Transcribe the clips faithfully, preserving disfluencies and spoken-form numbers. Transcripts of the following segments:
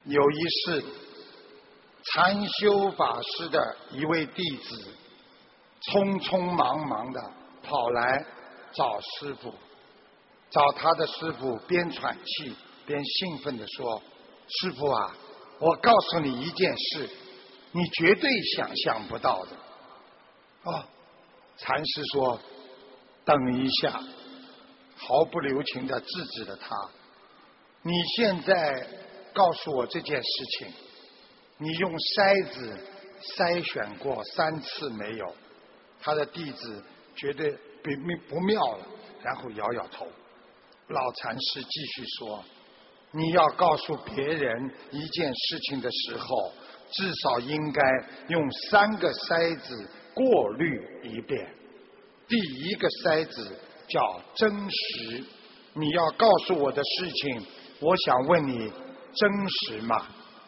有一世，禅修法师的一位弟子，匆匆忙忙的跑来找师父，找他的师父，边喘气边兴奋地说：“师父啊，我告诉你一件事，你绝对想象不到的。”哦，禅师说：“等一下。”毫不留情地制止了他。你现在告诉我这件事情，你用筛子筛选过三次没有？他的弟子觉得不不妙了，然后摇摇头。老禅师继续说：“你要告诉别人一件事情的时候，至少应该用三个筛子过滤一遍。第一个筛子叫真实，你要告诉我的事情，我想问你，真实吗？”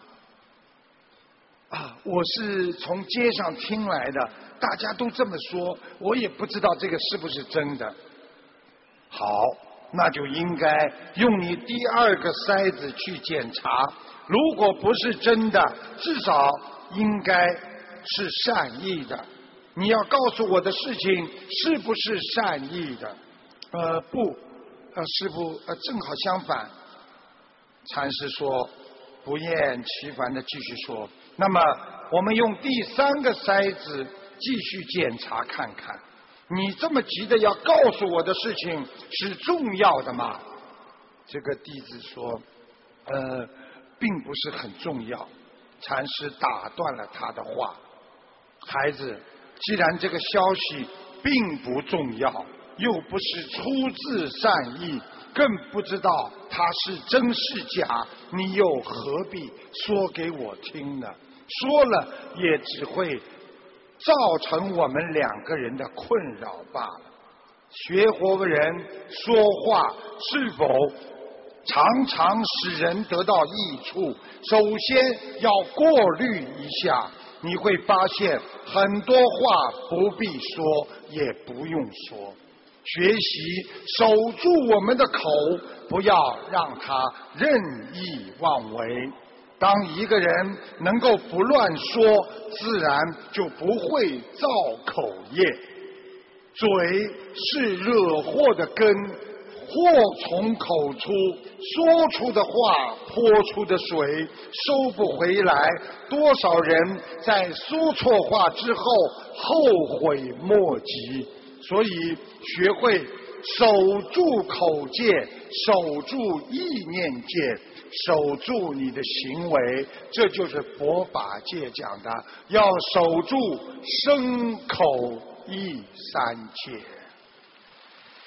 啊，我是从街上听来的，大家都这么说，我也不知道这个是不是真的。好，那就应该用你第二个筛子去检查，如果不是真的，至少应该是善意的。你要告诉我的事情是不是善意的？呃，不，呃，师父，呃，正好相反。禅师说，不厌其烦地继续说，那么我们用第三个筛子继续检查看看，你这么急的要告诉我的事情是重要的吗？这个弟子说，呃，并不是很重要。禅师打断了他的话，孩子，既然这个消息并不重要，又不是出自善意，更不知道它是真是假，你又何必说给我听呢？说了也只会造成我们两个人的困扰罢了。学佛人说话是否常常使人得到益处，首先要过滤一下，你会发现很多话不必说，也不用说。学习守住我们的口，不要让它任意妄为。当一个人能够不乱说，自然就不会造口业。嘴是惹祸的根，祸从口出，说出的话泼出的水收不回来，多少人在说错话之后后悔莫及。所以学会守住口戒，守住意念戒，守住你的行为，这就是佛法界讲的，要守住身口意三戒。